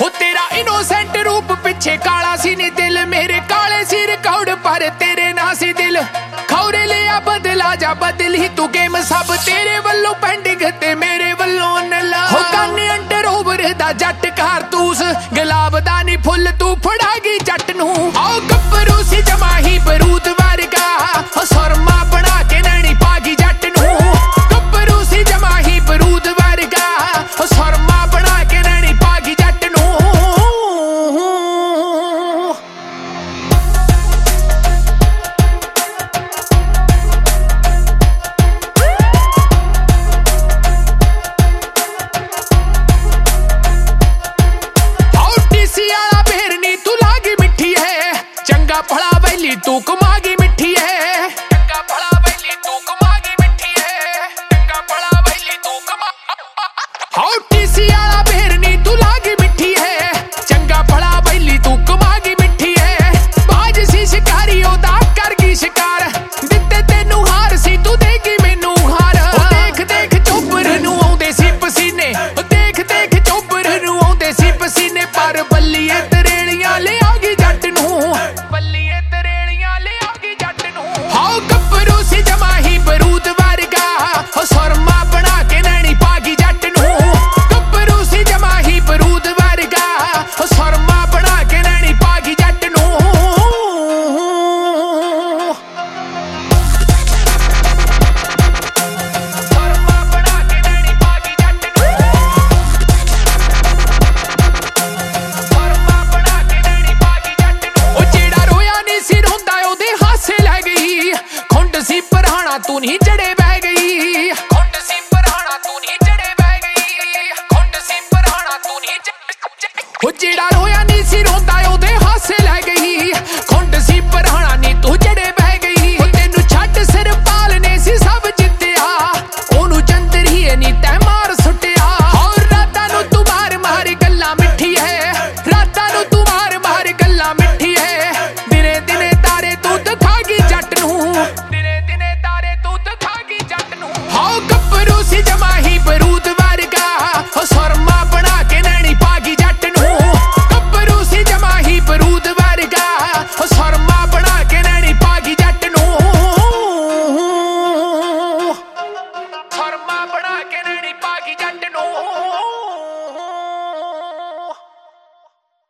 हो तेरा इनोसेंट रूप पिछे काला सी नी दिल, मेरे काले सी रिकॉर्ड पर तेरे ना सी दिल। खौरे लिया बदला जा बदली तू गेम, सब तेरे वल्लों पेंडिंग ते मेरे वल्लों नला। हो काने अंडर ओवर दा जट कारतूस, गुलाब दा नी फुल तू फड़ागी जट नू। आओ गब्बरू सी जमा ही बरूद वर्गा, हो सुरमा बना के नैनी पागी जट नू। गब्बरू सी जमा ही बरूद वर्गा, हो सुरमा बना के नैनी पागी जट नू। भला वैली तू कमागी मिठी है, चंगा भला वैली तू कमागी मिठी है, चंगा भला वैली तू कमा। हाउ टीसी वाला बेरनी तू लागी मिठी है, चंगा भला वैली तू कमागी मिठी है। बाज सी शिकारी ओदा कर गई शिकार, दिते तेनू हार सी तू देगी मैनू हार। देख देख चोपर नू आउंदे सी पसीने, देख देख चोपर नू आउंदे सी पसीने, पर बल्लीए तरेलियां ले आगी जट नू। सुरमा बना के नैनी पागी जट नू। गब्बरू सी जमा ही बरूद वर्गा, सुरमा बना के नैनी पागी जट नू। सुरमा बना के नैनी पागी जट नू। सुरमा बना के नैनी पागी जट नू। ओ जेड़ा रोया नी सी रोंदा ओदे हासे लै गई, खुंड सी परहाना तू नहीं जड़े बह गई। हो जेड़ा रोया नी सी रोंदा